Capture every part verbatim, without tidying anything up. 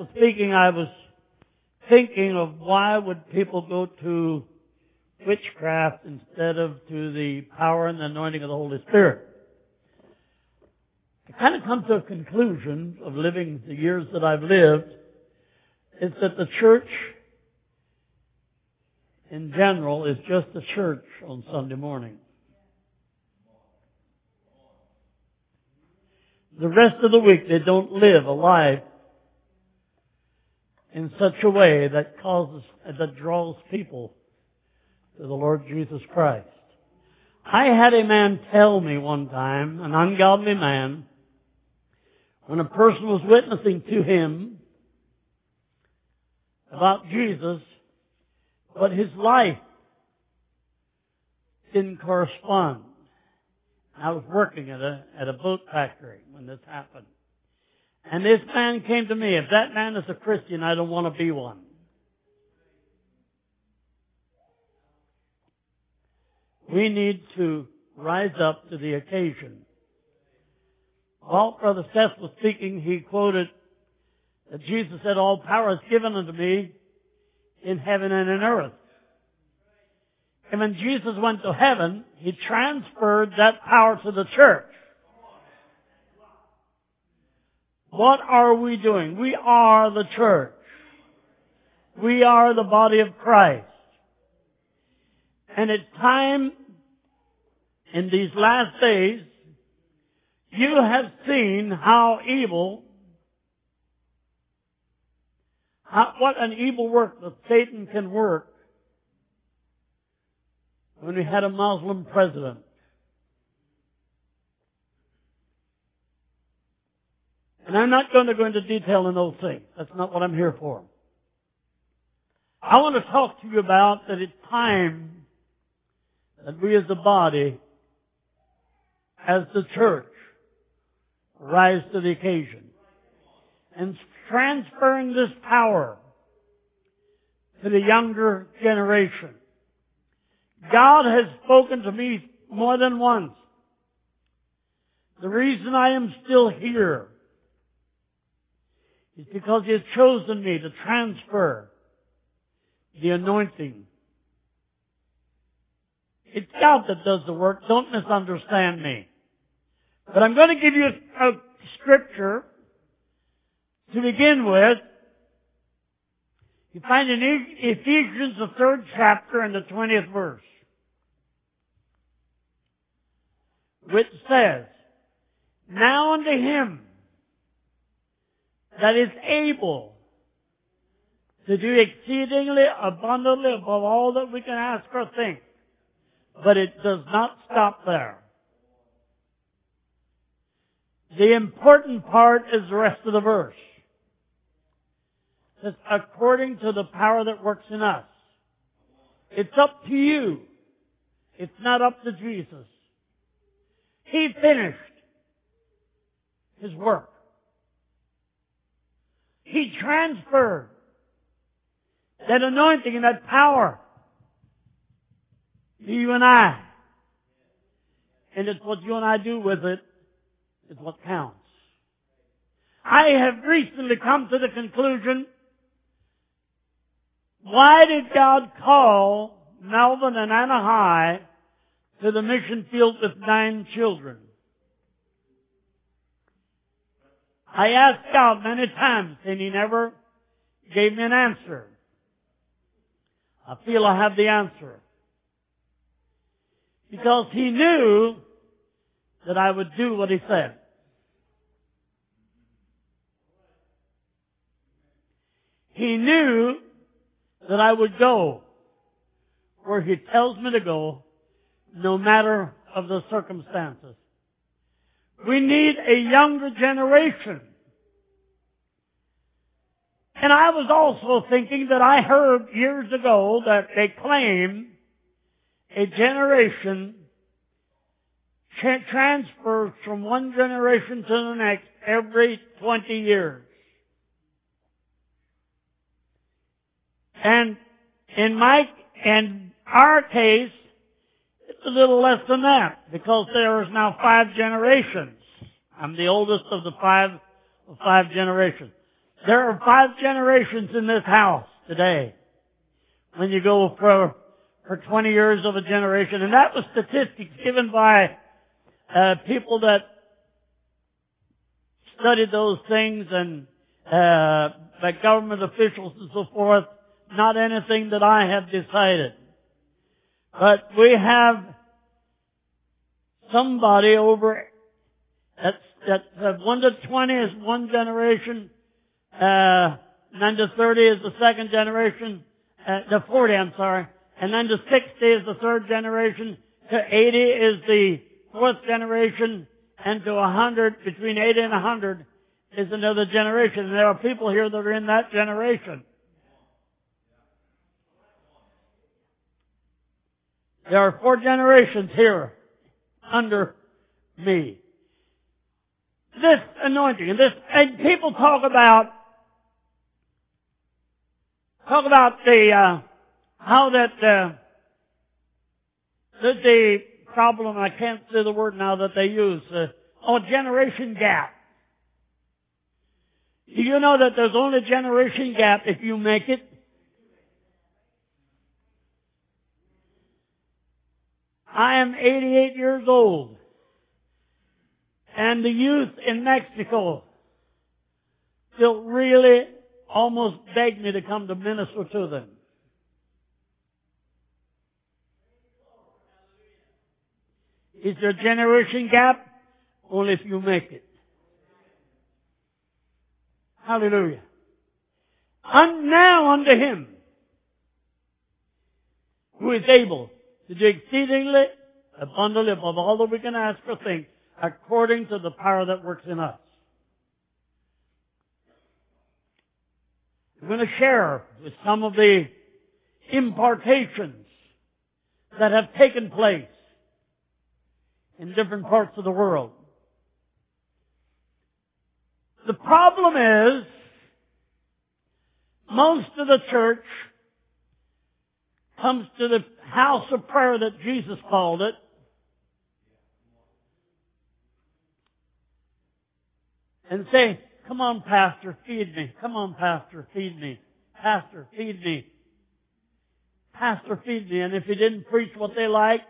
was speaking, I was thinking of why would people go to witchcraft instead of to the power and the anointing of the Holy Spirit. I kind of come to a conclusion of living the years that I've lived is that the church in general is just a church on Sunday morning. The rest of the week they don't live a life in such a way that causes, that draws people to the Lord Jesus Christ. I had a man tell me one time, an ungodly man, when a person was witnessing to him about Jesus, but his life didn't correspond. I was working at a, at a boat factory when this happened. And this man came to me, if that man is a Christian, I don't want to be one. We need to rise up to the occasion. While Brother Seth was speaking, he quoted that Jesus said, all power is given unto me in heaven and in earth. And when Jesus went to heaven, He transferred that power to the church. What are we doing? We are the church. We are the body of Christ. And it's time in these last days, you have seen how evil, how, what an evil work that Satan can work when we had a Muslim president. And I'm not going to go into detail in those things. That's not what I'm here for. I want to talk to you about that it's time that we as a body, as the church, rise to the occasion. And transferring this power to the younger generation. God has spoken to me more than once. The reason I am still here is because He has chosen me to transfer the anointing. It's God that does the work. Don't misunderstand me. But I'm going to give you a, a scripture to begin with. You find in Ephesians, the third chapter and the twentieth verse, which says, now unto Him that is able to do exceedingly abundantly above all that we can ask or think. But it does not stop there. The important part is the rest of the verse. It says, according to the power that works in us. It's up to you. It's not up to Jesus. He finished His work. He transferred that anointing and that power to you and I. And it's what you and I do with it is what counts. I have recently come to the conclusion, why did God call Melvin and Anna High to the mission field with nine children? I asked God many times and He never gave me an answer. I feel I have the answer. Because He knew that I would do what He said. He knew that I would go where He tells me to go, no matter of the circumstances. We need a younger generation. And I was also thinking that I heard years ago that they claim a generation tra- transfers from one generation to the next every twenty years. And in my, in our case, it's a little less than that, because there is now five generations. I'm the oldest of the five, of five generations. There are five generations in this house today. When you go for, for twenty years of a generation. And that was statistics given by uh, people that studied those things and uh, by government officials and so forth. Not anything that I have decided. But we have somebody over at, at uh, one to twenty is one generation, uh, nine to thirty is the second generation, uh, to forty, I'm sorry, and then to sixty is the third generation, to eighty is the fourth generation, and to one hundred, between eighty and one hundred is another generation. And there are people here that are in that generation. There are four generations here under me. This anointing, and this, and people talk about, talk about the, uh, how that, uh, that the problem, I can't say the word now that they use, uh, oh, generation gap. Do you know that there's only a generation gap if you make it? I am eighty-eight years old. And the youth in Mexico still really almost beg me to come to minister to them. Is there a generation gap? Only if you make it. Hallelujah. And now unto Him who is able to do exceedingly abundantly above all that we can ask or think, according to the power that works in us. I'm going to share with some of the impartations that have taken place in different parts of the world. The problem is, most of the church comes to the house of prayer that Jesus called it, and say, come on, Pastor, feed me. Come on, Pastor, feed me. Pastor, feed me. Pastor, feed me. And if he didn't preach what they liked,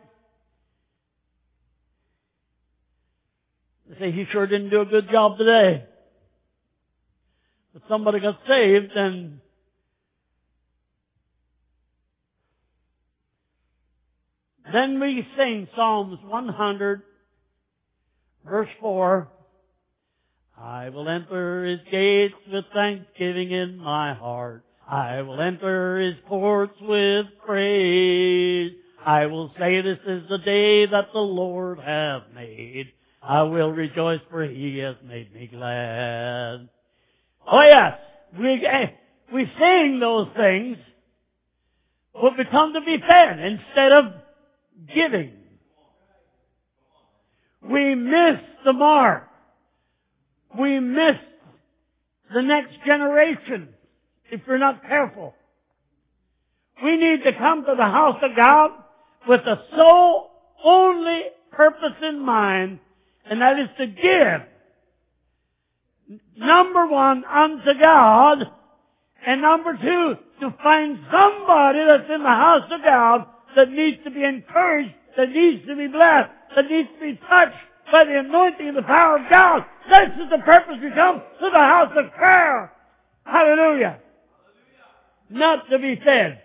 they say, he sure didn't do a good job today. But somebody got saved, and then we sing Psalms one hundred, verse four. I will enter His gates with thanksgiving in my heart. I will enter His courts with praise. I will say, this is the day that the Lord hath made. I will rejoice, for He has made me glad. Oh yes, we, we sing those things, but we come to be fed instead of giving. We miss the mark. We miss the next generation if we're not careful. We need to come to the house of God with a sole only purpose in mind, and that is to give. Number one, unto God, and number two, to find somebody that's in the house of God that needs to be encouraged, that needs to be blessed, that needs to be touched by the anointing and the power of God. This is the purpose we come to the house of prayer. Hallelujah. Not to be fed.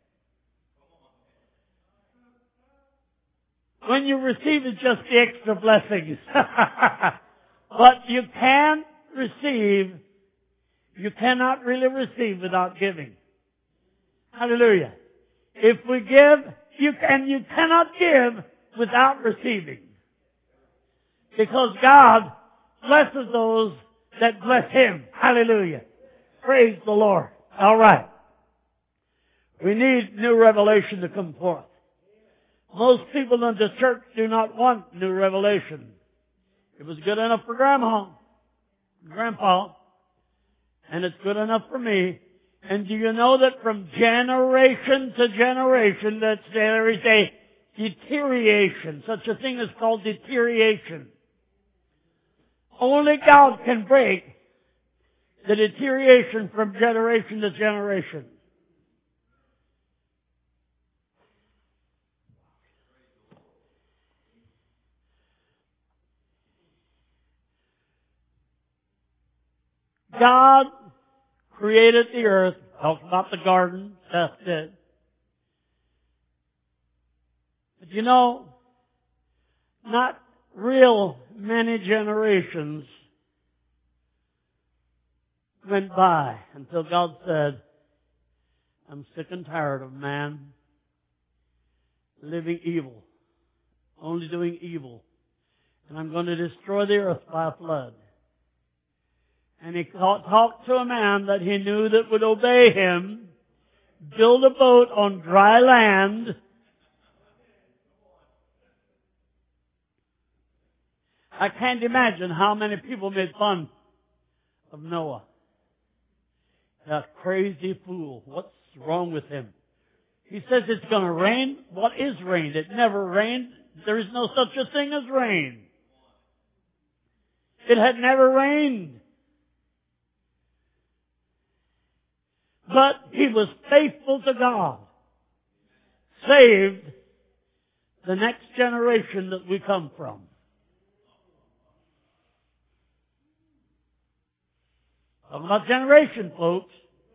When you receive it's just the extra blessings. But you can receive, you cannot really receive without giving. Hallelujah. If we give, you can, you cannot give without receiving. Because God blesses those that bless Him. Hallelujah. Praise the Lord. All right. We need new revelation to come forth. Most people in the church do not want new revelation. It was good enough for Grandma, Grandpa, and it's good enough for me. And do you know that from generation to generation, that there is a deterioration. Such a thing is called deterioration. Only God can break the deterioration from generation to generation. God created the earth. Talks about the garden. Seth did. But you know, not real many generations went by until God said, I'm sick and tired of man living evil, only doing evil, and I'm going to destroy the earth by a flood. And he talked to a man that he knew that would obey him, build a boat on dry land. I can't imagine how many people made fun of Noah. That crazy fool. What's wrong with him? He says it's going to rain. What is rain? It never rained. There is no such a thing as rain. It had never rained. But he was faithful to God. Saved the next generation that we come from. Talking about generation, folks.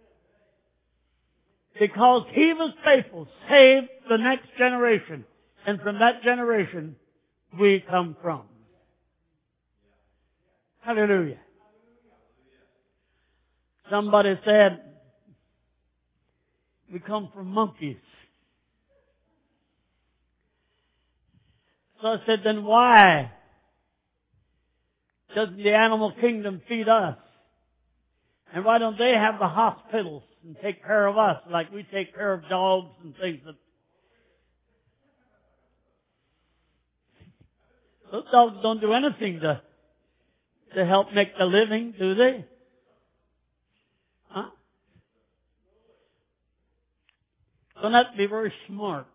Because he was faithful, saved the next generation. And from that generation, we come from. Hallelujah. Somebody said, we come from monkeys. So I said, then why doesn't the animal kingdom feed us? And why don't they have the hospitals and take care of us like we take care of dogs and things? That those dogs don't do anything to, to help make the living, do they? Huh? Don't have to be very smart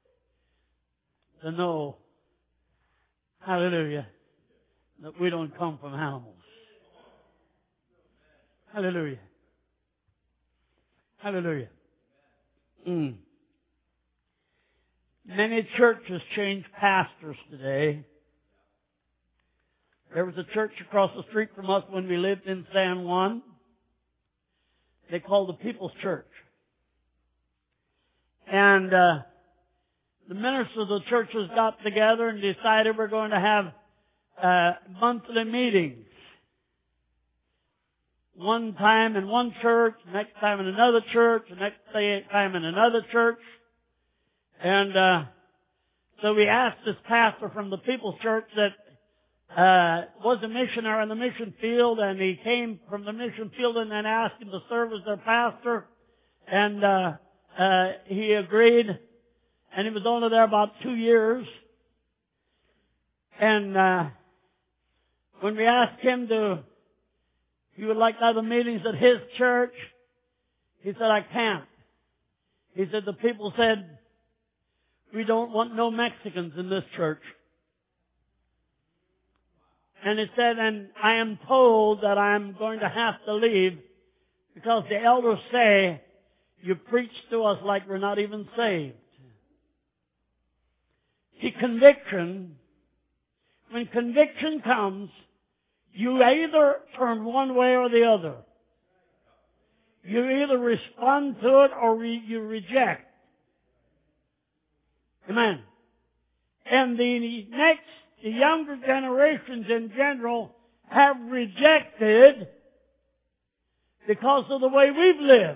to know, hallelujah, that we don't come from animals. Hallelujah. Hallelujah. Mm. Many churches change pastors today. There was a church across the street from us when we lived in San Juan. They called the People's Church. And uh, the ministers of the churches got together and decided we're going to have uh, monthly meetings. One time in one church, next time in another church, the next time in another church. And uh, so we asked this pastor from the People's Church that uh, was a missionary in the mission field, and he came from the mission field and then asked him to serve as their pastor. And uh, uh, he agreed, and he was only there about two years. And uh, when we asked him to He would like to have the meetings at his church, he said, I can't. He said, the people said, we don't want no Mexicans in this church. And he said, and I am told that I'm going to have to leave because the elders say, you preach to us like we're not even saved. See, conviction, when conviction comes, you either turn one way or the other. You either respond to it or re- you reject. Amen. And the next, the younger generations in general have rejected because of the way we've lived.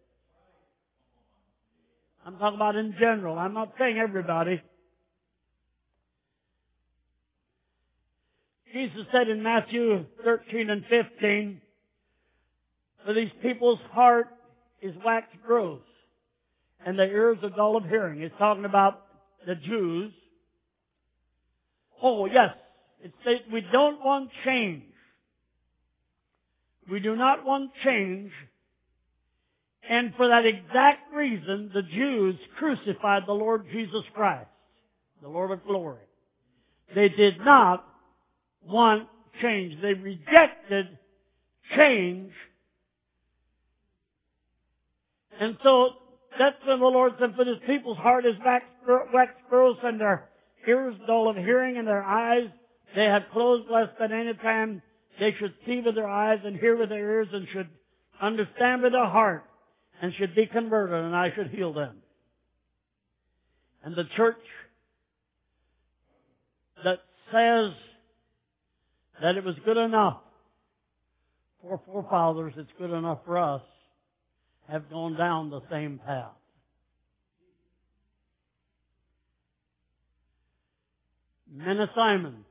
I'm talking about in general. I'm not saying everybody. Jesus said in Matthew thirteen and fifteen, for these people's heart is waxed gross, and their ears are dull of hearing. It's talking about the Jews. Oh, yes. It says we don't want change. We do not want change. And for that exact reason, the Jews crucified the Lord Jesus Christ, the Lord of glory. They did not want change. They rejected change And so that's when the Lord said, for His people's heart is wax gross and their ears dull of hearing and their eyes they have closed, lest at any time they should see with their eyes and hear with their ears and should understand with their heart and should be converted and I should heal them. And the church that says that it was good enough for forefathers, it's good enough for us, have gone down the same path. Menna Simon,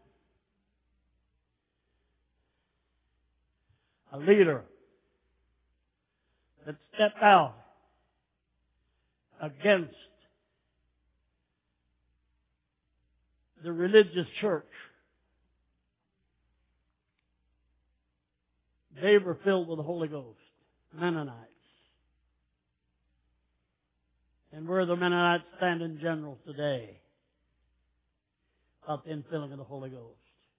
a leader that stepped out against the religious church. They were filled with the Holy Ghost, Mennonites. And where the Mennonites stand in general today about the infilling of the Holy Ghost.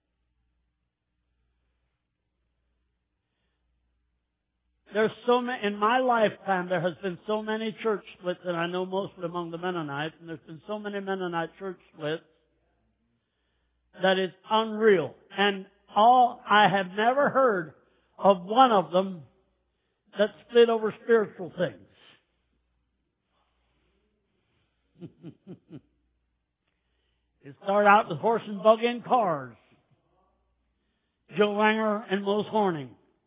There's so many, in my lifetime there has been so many church splits, and I know mostly among the Mennonites, and there's been so many Mennonite church splits that it's unreal. And all, I have never heard of one of them that split over spiritual things. It started out with horse and buggy and cars. Joe Wanger and Mose Horning,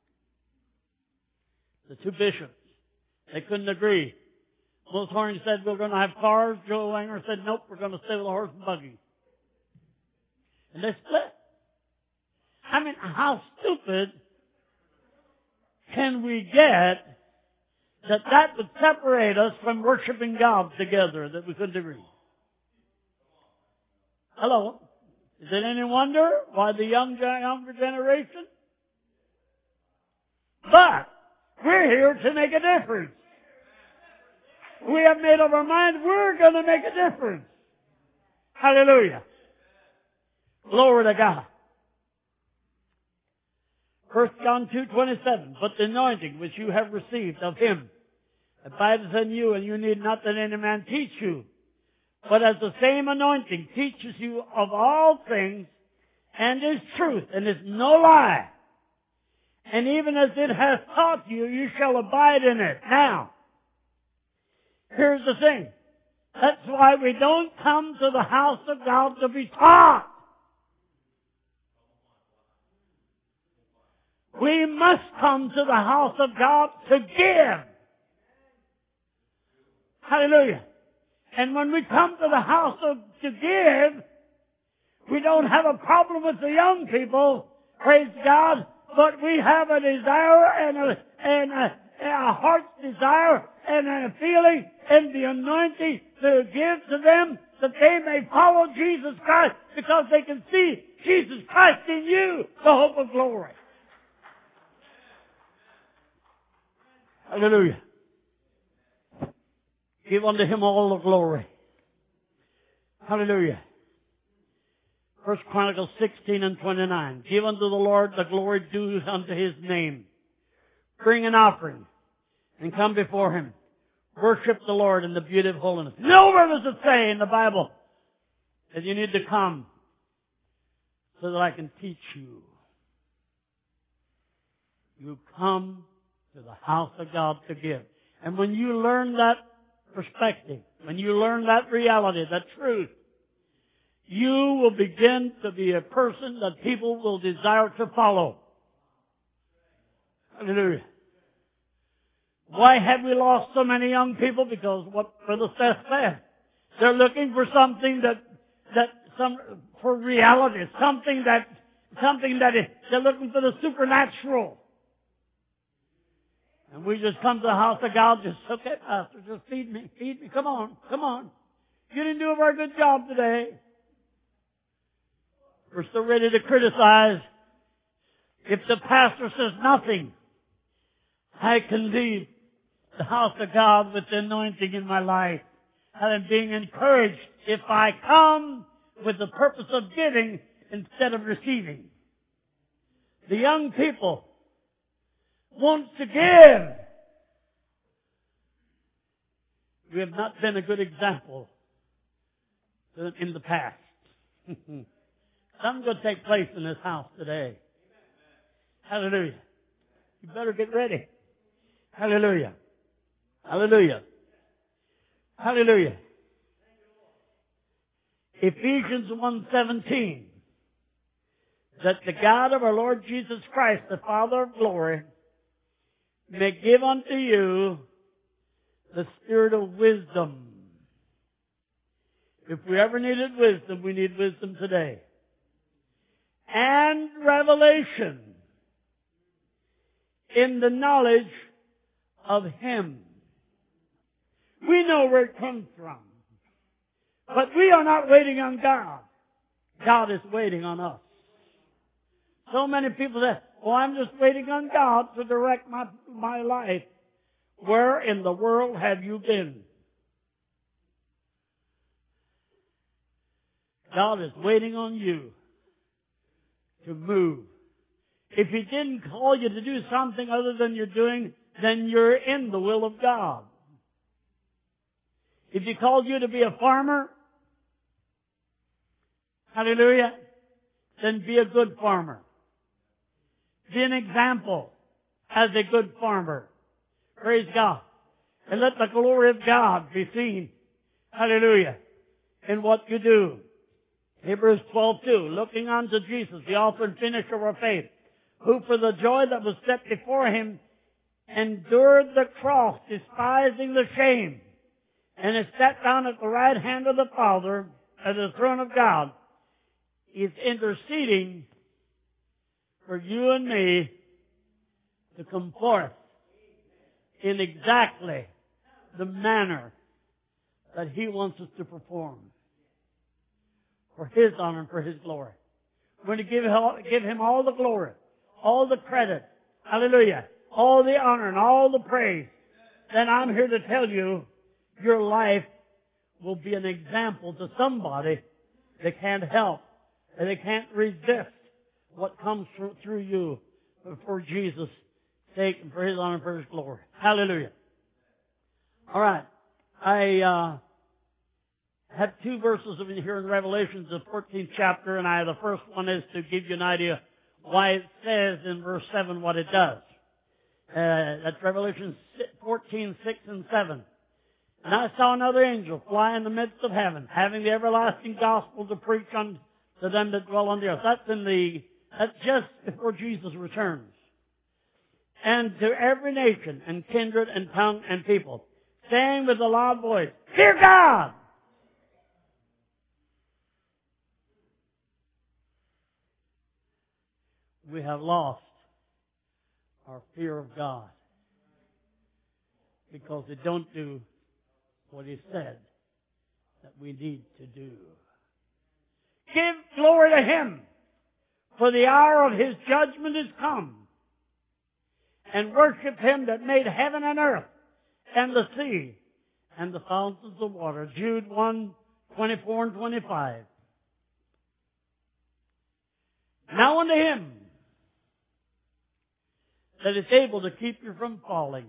the two bishops, they couldn't agree. Mose Horning said, we're going to have cars. Joe Wanger said, nope, we're going to stay with a horse and buggy. And they split. I mean, how stupid can we get that that would separate us from worshiping God together, that we couldn't agree? Hello? Is it any wonder why the young, younger generation? But we're here to make a difference. We have made up our mind we're going to make a difference. Hallelujah. Glory to God. First John two twenty-seven. But the anointing which you have received of Him abideth in you, and you need not that any man teach you. But as the same anointing teaches you of all things, and is truth, and is no lie, and even as it has taught you, you shall abide in it. Now, here's the thing. That's why we don't come to the house of God to be taught. We must come to the house of God to give. Hallelujah. And when we come to the house of, to give, we don't have a problem with the young people, praise God, but we have a desire and a, and a, a heart's desire and a feeling and the anointing to give to them that they may follow Jesus Christ because they can see Jesus Christ in you, the hope of glory. Hallelujah. Give unto Him all the glory. Hallelujah. First Chronicles sixteen and twenty-nine. Give unto the Lord the glory due unto His name. Bring an offering and come before Him. Worship the Lord in the beauty of holiness. Nowhere does it say in the Bible that you need to come so that I can teach you. You come to the house of God to give. And when you learn that perspective, when you learn that reality, that truth, you will begin to be a person that people will desire to follow. Hallelujah. Why have we lost so many young people? Because what Brother Seth said, they're looking for something that, that, some, for reality, something that, something that is, they're looking for the supernatural. And we just come to the house of God, just, okay, Pastor, just feed me, feed me, come on, come on. You didn't do a very good job today. We're so ready to criticize. If the pastor says nothing, I can leave the house of God with the anointing in my life. And I'm being encouraged if I come with the purpose of giving instead of receiving. The young people want to give. We have not been a good example in the past. Something's going to take place in this house today. Hallelujah. You better get ready. Hallelujah. Hallelujah. Hallelujah. Ephesians one seventeen. That the God of our Lord Jesus Christ, the Father of glory, may give unto you the spirit of wisdom. If we ever needed wisdom, we need wisdom today. And revelation in the knowledge of Him. We know where it comes from. But we are not waiting on God. God is waiting on us. So many people say, well, I'm just waiting on God to direct my, my life. Where in the world have you been? God is waiting on you to move. If He didn't call you to do something other than you're doing, then you're in the will of God. If He called you to be a farmer, hallelujah, then be a good farmer. Be an example as a good farmer. Praise God. And let the glory of God be seen, hallelujah, in what you do. Hebrews twelve two, looking unto Jesus, the author and finisher of our faith, who for the joy that was set before Him endured the cross, despising the shame, and is set down at the right hand of the Father, at the throne of God. He's interceding for you and me to come forth in exactly the manner that He wants us to perform for His honor and for His glory. We're going to give, give Him all the glory, all the credit, hallelujah, all the honor and all the praise. Then I'm here to tell you, your life will be an example to somebody that can't help and they can't resist what comes through, through you for Jesus' sake and for His honor and for His glory. Hallelujah. All right. I uh, have two verses of here in Revelation, the fourteenth chapter, and I the first one is to give you an idea why it says in verse seven what it does. Uh, that's Revelation fourteen, six and seven. And I saw another angel fly in the midst of heaven, having the everlasting gospel to preach unto them that dwell on the earth. That's in the, that's just before Jesus returns. And to every nation and kindred and tongue and people, saying with a loud voice, Fear God! We have lost our fear of God because we don't do what He said that we need to do. Give glory to Him, for the hour of His judgment is come. And worship Him that made heaven and earth and the sea and the fountains of water. Jude one, twenty-four and twenty-five. Now unto Him that is able to keep you from falling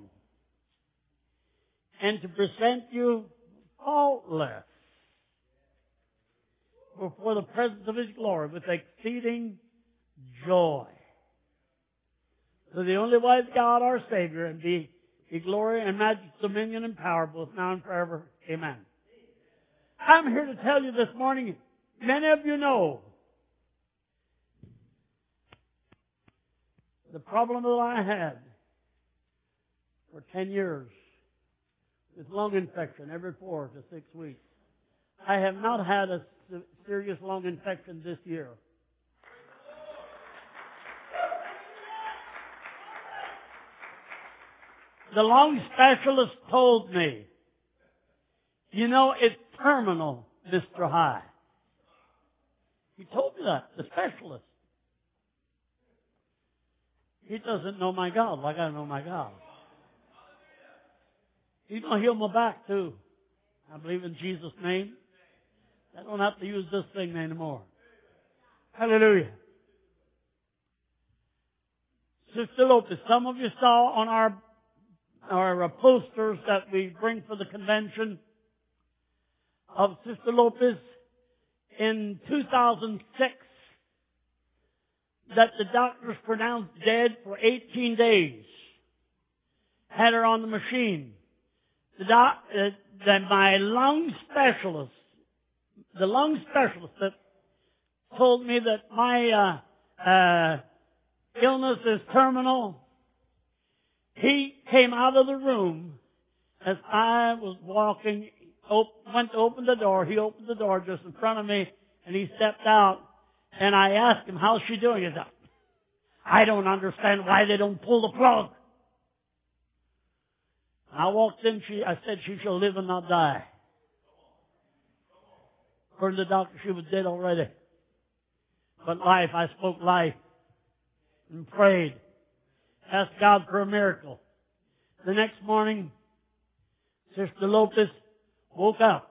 and to present you faultless before the presence of His glory with exceeding joy. To the only wise God, our Savior, and be, be glory and majesty, dominion and power, both now and forever. Amen. I'm here to tell you this morning, many of you know the problem that I had for ten years with lung infection every four to six weeks. I have not had a serious lung infection this year. The lung specialist told me, you know, it's terminal, Mister High. He told me that, the specialist. He doesn't know my God like I know my God. He's going to heal my back too. I believe in Jesus' name. I don't have to use this thing anymore. Hallelujah. Sister Lopez, some of you saw on our or uh, posters that we bring for the convention of Sister Lopez in two thousand six that the doctors pronounced dead for eighteen days. Had her on the machine. The doc, uh, the, my lung specialist, the lung specialist that told me that my uh, uh, illness is terminal, he came out of the room as I was walking, op- went to open the door. He opened the door just in front of me, and he stepped out, and I asked him, how's she doing? He said, I don't understand why they don't pull the plug. I walked in, she, I said she shall live and not die. According to the doctor, she was dead already. But life, I spoke life and prayed. Asked God for a miracle. The next morning, Sister Lopez woke up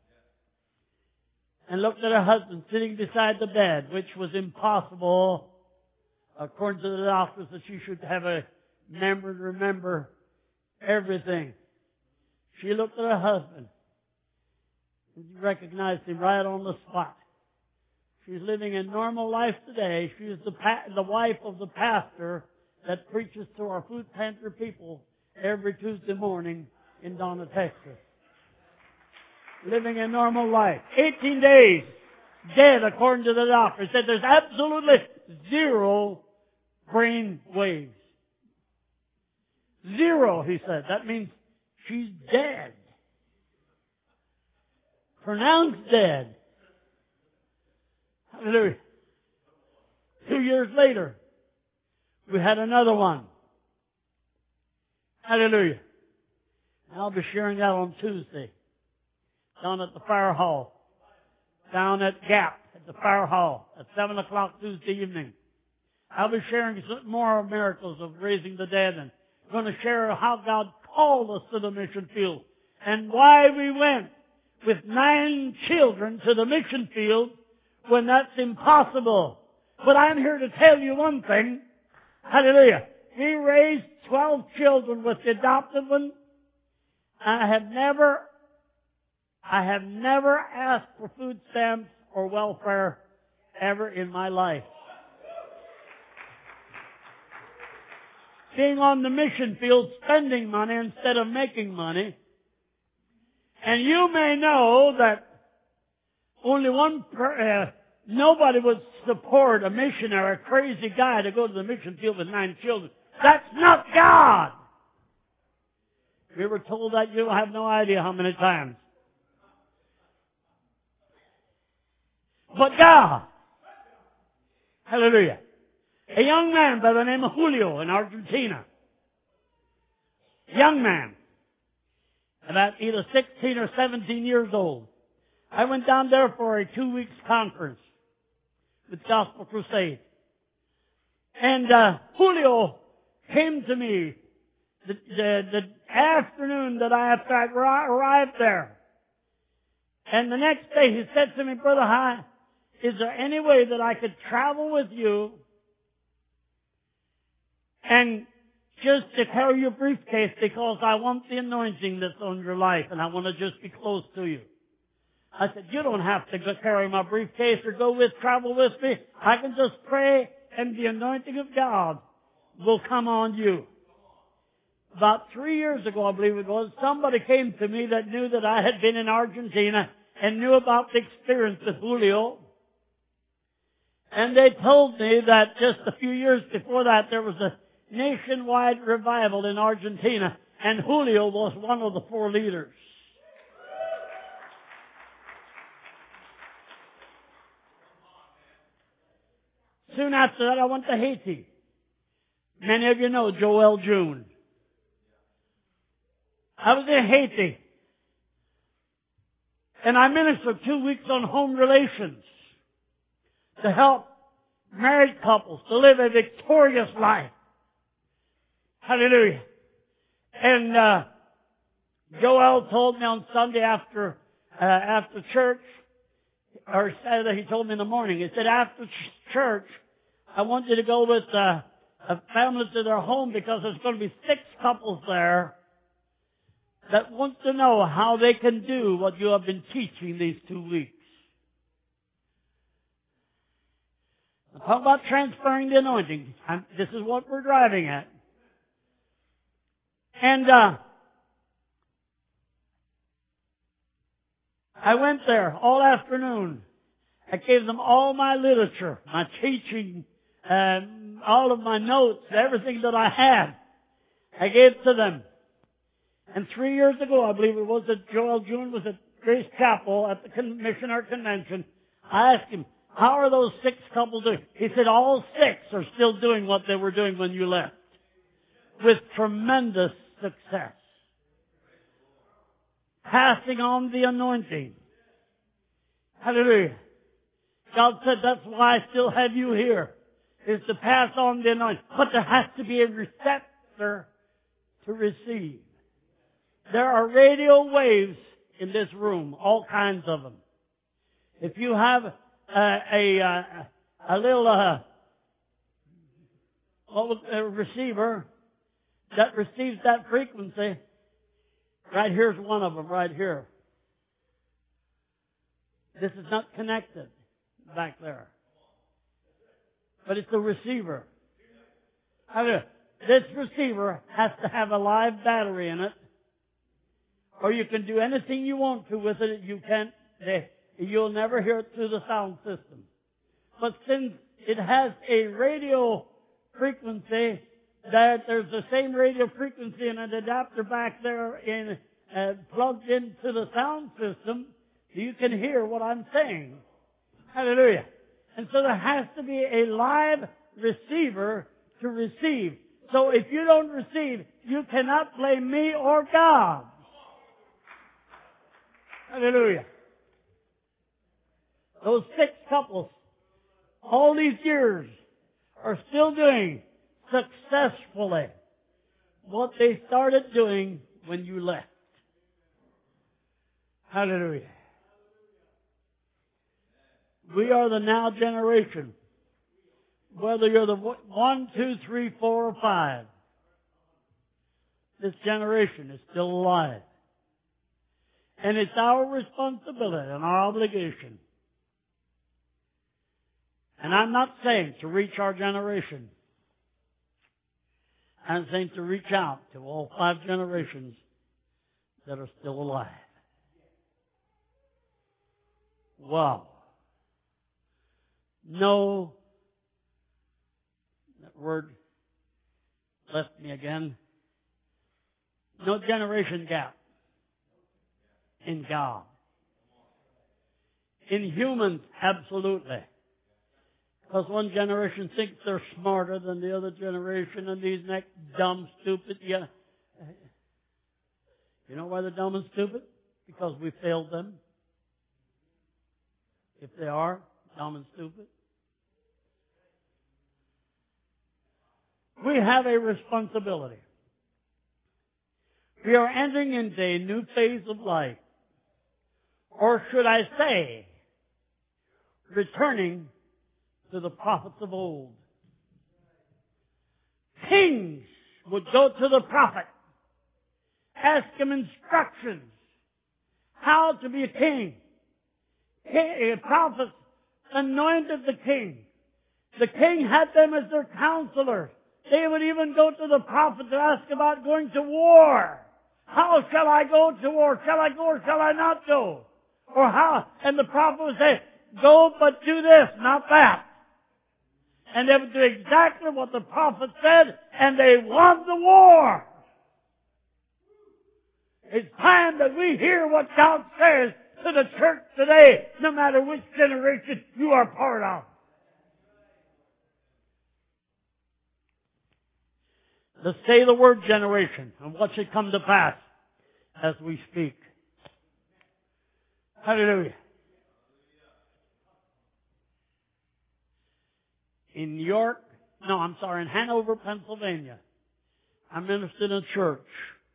and looked at her husband sitting beside the bed, which was impossible, according to the doctors, that she should have a memory to remember everything. She looked at her husband and recognized him right on the spot. She's living a normal life today. She is the, pa- the wife of the pastor that preaches to our food pantry people every Tuesday morning in Donna, Texas. Living a normal life. eighteen days dead, according to the doctor. He said there's absolutely zero brain waves. Zero, he said. That means she's dead. Pronounced dead. Hallelujah. Two years later, we had another one. Hallelujah. And I'll be sharing that on Tuesday. Down at the fire hall. Down at Gap at the fire hall at seven o'clock Tuesday evening. I'll be sharing some more miracles of raising the dead, and I'm going to share how God called us to the mission field and why we went with nine children to the mission field when that's impossible. But I'm here to tell you one thing. Hallelujah. We raised twelve children with the adopted one. I have never, I have never asked for food stamps or welfare ever in my life. Being on the mission field, spending money instead of making money. And you may know that only one, per, uh, nobody would support a missionary, a crazy guy to go to the mission field with nine children. That's not God. We were told that, you have no idea how many times. But God. Hallelujah. A young man by the name of Julio in Argentina. Young man. About either sixteen or seventeen years old. I went down there for a two weeks conference with Gospel Crusade. And uh, Julio came to me the, the, the afternoon that I had arrived there. And the next day he said to me, Brother High, is there any way that I could travel with you and just to carry your briefcase, because I want the anointing that's on your life and I want to just be close to you? I said, you don't have to go carry my briefcase or go with, travel with me. I can just pray and the anointing of God will come on you. About three years ago, I believe it was, somebody came to me that knew that I had been in Argentina and knew about the experience with Julio. And they told me that just a few years before that, there was a nationwide revival in Argentina, and Julio was one of the four leaders. Soon after that, I went to Haiti. Many of you know Joel June. I was in Haiti, and I ministered two weeks on home relations to help married couples to live a victorious life. Hallelujah. And uh, Joel told me on Sunday after uh, after church, or Saturday, he told me in the morning, he said, after ch- church, I want you to go with uh, a family to their home because there's going to be six couples there that wants to know how they can do what you have been teaching these two weeks. I'm talking about transferring the anointing. I'm, this is what we're driving at. And uh, I went there all afternoon. I gave them all my literature, my teaching, um, all of my notes, everything that I had. I gave to them. And three years ago, I believe it was, that Joel June was at Grace Chapel at the Commissioner Convention. I asked him, how are those six couples doing? He said, all six are still doing what they were doing when you left. With tremendous success. Passing on the anointing. Hallelujah. God said, that's why I still have you here, is to pass on the anointing. But there has to be a receptor to receive. There are radio waves in this room, all kinds of them. If you have a, a, a, a little uh, a receiver that receives that frequency, right here's one of them, right here. This is not connected back there. But it's a receiver. This receiver has to have a live battery in it, or you can do anything you want to with it. You can't, you'll never hear it through the sound system. But since it has a radio frequency, that there's the same radio frequency and an adapter back there in, uh, plugged into the sound system, you can hear what I'm saying. Hallelujah. And so there has to be a live receiver to receive. So if you don't receive, you cannot blame me or God. Hallelujah. Those six couples, all these years, are still doing successfully what they started doing when you left. Hallelujah. We are the now generation. Whether you're the one, two, three, four, or five, this generation is still alive. And it's our responsibility and our obligation. And I'm not saying to reach our generation. I'm saying to reach out to all five generations that are still alive. Wow. No, that word left me again. No generation gap in God. In humans, absolutely. Because one generation thinks they're smarter than the other generation, and these next dumb, stupid. Yeah. You know why they're dumb and stupid? Because we failed them. If they are dumb and stupid. We have a responsibility. We are entering into a new phase of life. Or should I say, returning to the prophets of old. Kings would go to the prophet, ask him instructions, how to be a king. A prophet anointed the king. The king had them as their counselors. They would even go to the prophet to ask about going to war. How shall I go to war? Shall I go or shall I not go? Or how? And the prophet would say, go but do this, not that. And they would do exactly what the prophet said, and they won the war. It's time that we hear what God says to the church today, no matter which generation you are part of. The say the word generation, and what should come to pass as we speak. Hallelujah. In New York, no, I'm sorry, in Hanover, Pennsylvania, I ministered in a church.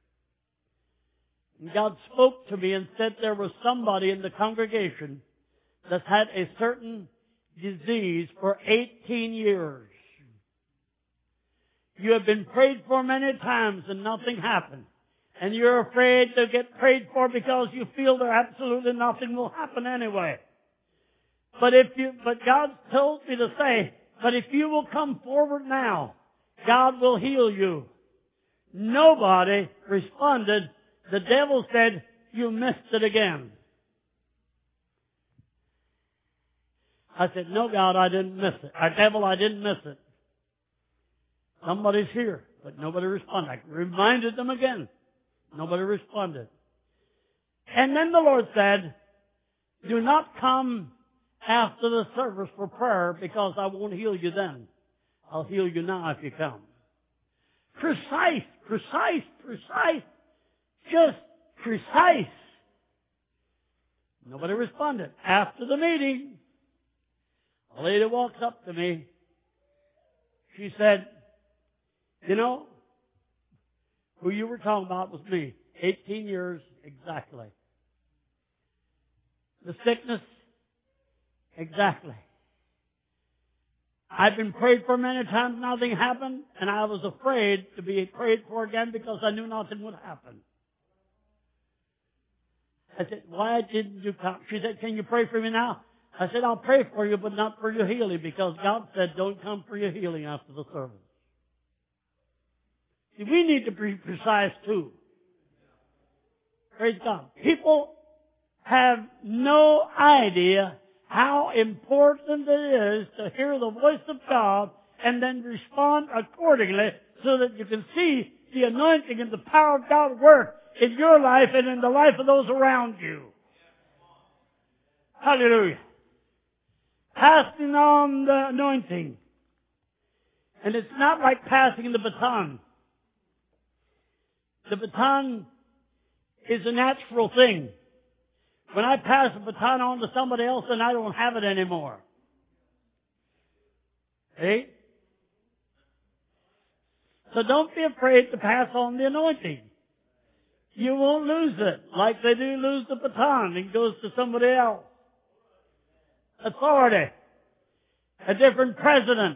And God spoke to me and said there was somebody in the congregation that had a certain disease for eighteen years. You have been prayed for many times and nothing happened. And you're afraid to get prayed for because you feel that absolutely nothing will happen anyway. But if you, but God told me to say, but if you will come forward now, God will heal you. Nobody responded. The devil said, you missed it again. I said, no, God, I didn't miss it. Our devil, I didn't miss it. Somebody's here, but nobody responded. I reminded them again. Nobody responded. And then the Lord said, do not come after the service for prayer because I won't heal you then. I'll heal you now if you come. Precise, precise, precise. Just precise. Nobody responded. After the meeting, a lady walks up to me. She said, you know, who you were talking about was me. eighteen years exactly. The sickness, exactly. I've been prayed for many times, nothing happened, and I was afraid to be prayed for again because I knew nothing would happen. I said, why didn't you come? She said, can you pray for me now? I said, I'll pray for you, but not for your healing, because God said, don't come for your healing after the service. See, we need to be precise too. Praise God. People have no idea how important it is to hear the voice of God and then respond accordingly so that you can see the anointing and the power of God work in your life and in the life of those around you. Hallelujah. Passing on the anointing. And it's not like passing the baton. The baton is a natural thing. When I pass the baton on to somebody else, then I don't have it anymore. See? So don't be afraid to pass on the anointing. You won't lose it like they do lose the baton. It goes to somebody else. Authority. A different president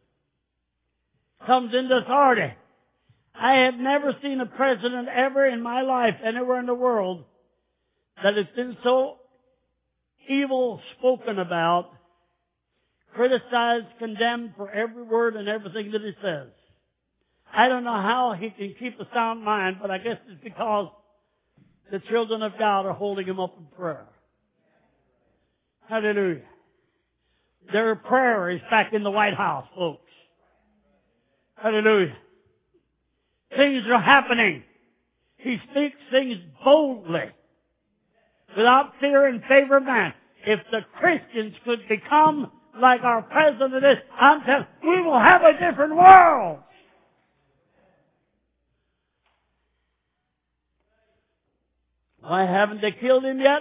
comes into authority. I have never seen a president ever in my life, anywhere in the world, that has been so evil spoken about, criticized, condemned for every word and everything that he says. I don't know how he can keep a sound mind, but I guess it's because the children of God are holding him up in prayer. Hallelujah. Their prayer is back in the White House, folks. Hallelujah. Things are happening. He speaks things boldly, without fear and favor of man. If the Christians could become like our president is, I'm telling you, we will have a different world. Why haven't they killed him yet?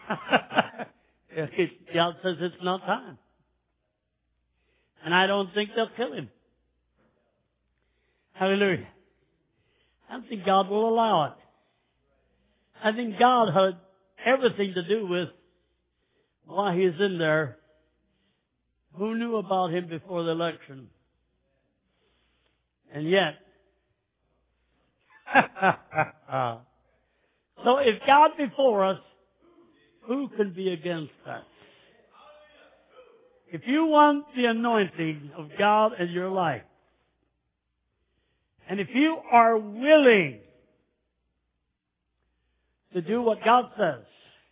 God says it's not time. And I don't think they'll kill him. Hallelujah. I don't think God will allow it. I think God had everything to do with why he's in there. Who knew about him before the election? And yet, so if God before us, who can be against us? If you want the anointing of God in your life, and if you are willing to do what God says,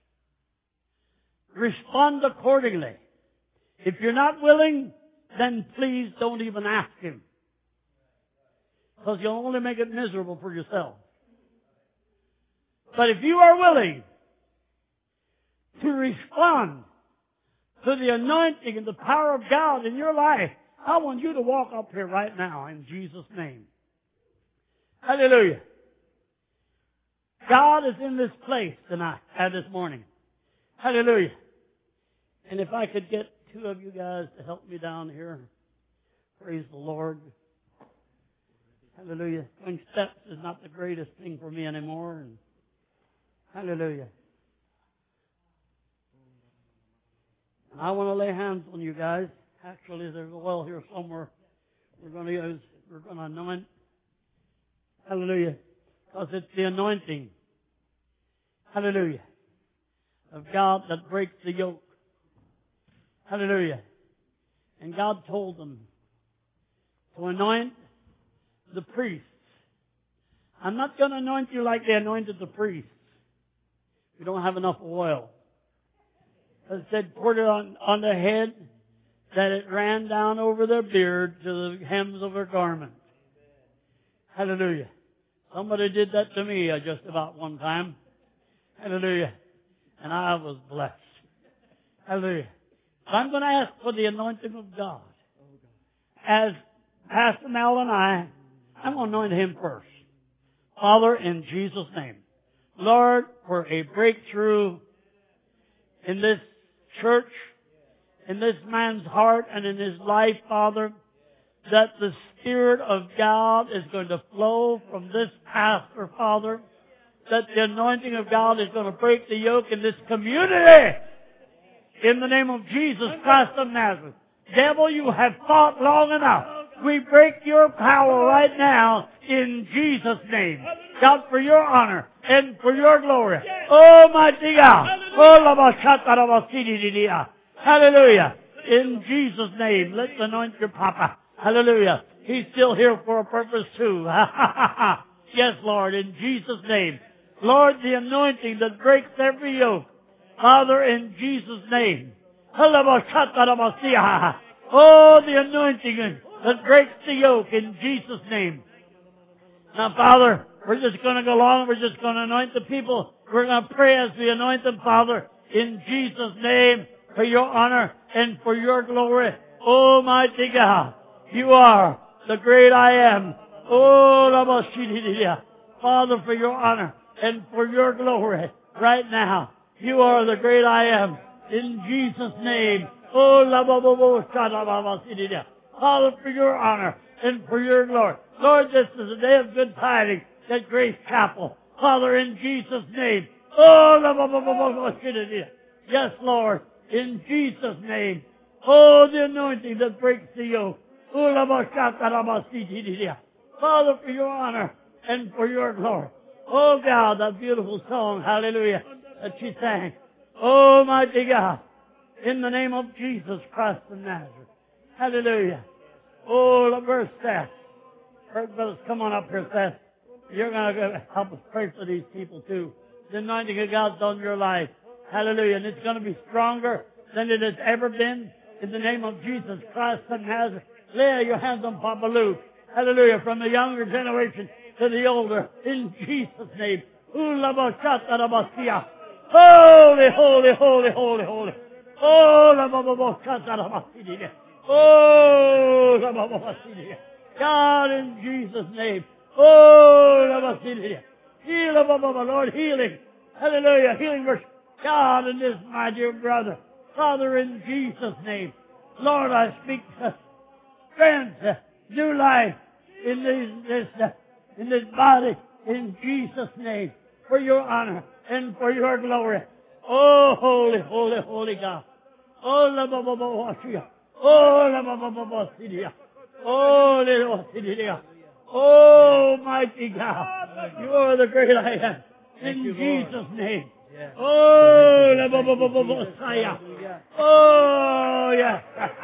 respond accordingly. If you're not willing, then please don't even ask him, because you'll only make it miserable for yourself. But if you are willing to respond to the anointing and the power of God in your life, I want you to walk up here right now in Jesus' name. Hallelujah. God is in this place tonight, and this morning. Hallelujah. And if I could get two of you guys to help me down here. Praise the Lord. Hallelujah. Going steps is not the greatest thing for me anymore. And hallelujah. And I want to lay hands on you guys. Actually, there's a well here somewhere. We're going to use, we're going to anoint. Hallelujah. Because it's the anointing, hallelujah, of God that breaks the yoke. Hallelujah. And God told them to anoint the priests. I'm not going to anoint you like they anointed the priests. We don't have enough oil. It said, put it on, on the head, that it ran down over their beard to the hems of their garment. Hallelujah. Somebody did that to me uh, just about one time. Hallelujah. And I was blessed. Hallelujah. So I'm going to ask for the anointing of God. As Pastor Mel and I, I'm going to anoint him first. Father, in Jesus' name. Lord, for a breakthrough in this church, in this man's heart and in his life, Father, that the Spirit of God is going to flow from this pastor, Father, that the anointing of God is going to break the yoke in this community. In the name of Jesus Christ of Nazareth. Devil, you have fought long enough. We break your power right now in Jesus' name. God, for your honor and for your glory. Almighty God. Hallelujah. In Jesus' name, let's anoint your Papa. Hallelujah. He's still here for a purpose too. Yes, Lord, in Jesus' name. Lord, the anointing that breaks every yoke. Father, in Jesus' name. Oh, the anointing that breaks the yoke in Jesus' name. Now, Father, we're just going to go along. We're just going to anoint the people. We're going to pray as we anoint them, Father, in Jesus' name, for your honor and for your glory. Almighty God, you are the great I am. Oh, Father, for your honor and for your glory right now. You are the great I am. In Jesus' name. Oh, Father, for your honor and for your glory. Lord, this is a day of good tidings at Grace Chapel. Father, in Jesus' name. Oh, yes, Lord, in Jesus' name. Oh, the anointing that breaks the yoke. Father, for your honor and for your glory. Oh, God, that beautiful song, hallelujah, that she sang. Almighty God, in the name of Jesus Christ of Nazareth. Hallelujah. Oh, verse Seth. Brothers, come on up here, Seth. You're going to help us pray for these people too. The anointing of God's on your life. Hallelujah. And it's going to be stronger than it has ever been. In the name of Jesus Christ of Nazareth. Lay your hands on Papa Luke. Hallelujah. From the younger generation to the older. In Jesus' name. Holy, holy, holy, holy, holy. Oh, God, in Jesus' name. Oh, Lord, healing. Hallelujah. Healing verse. God, in this, my dear brother. Father, in Jesus' name. Lord, I speak uh, strength, uh, new life in this, this, uh, in this body. In Jesus' name. For your honor and for your glory. Oh, holy, holy, holy God. Oh, la ba ba ba washia. Oh, la ba ba ba ba sidia. Oh, little sidia. Oh, mighty God. You are the great I am. In Jesus' name. Oh, la ba ba ba ba ba saya. Oh, yes.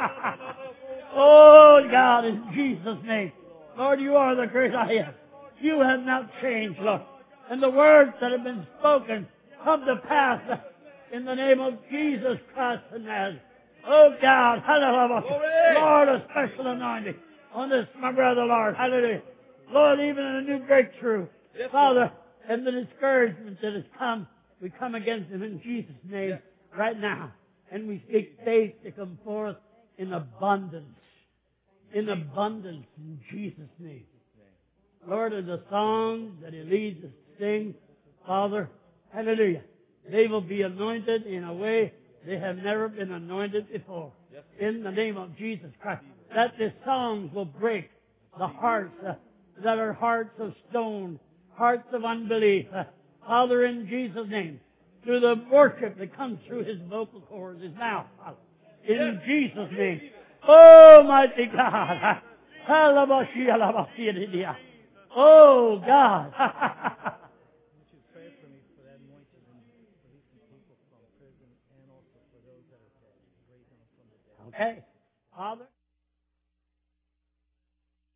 Oh, God, in Jesus' name. Lord, you are the great I am. You have not changed, Lord. And the words that have been spoken come to pass in the name of Jesus Christ of Nazareth. Oh God, hallelujah. Lord, a special anointing on this, my brother, Lord. Hallelujah. Lord, even in a new breakthrough, Father, and the discouragement that has come, we come against them in Jesus' name right now. And we speak faith to come forth in abundance. In abundance in Jesus' name. Lord, in the songs that He leads us to sing, Father, hallelujah, they will be anointed in a way they have never been anointed before. In the name of Jesus Christ. That the songs will break the hearts uh, that are hearts of stone, hearts of unbelief. Uh, Father, in Jesus' name, through the worship that comes through His vocal cords, His mouth, Father, in Jesus' name. Almighty God. Oh, God. Would you pray for me for that anointing and releasing people from prison and also for those that are dead, raising them from the dead? Okay. Father.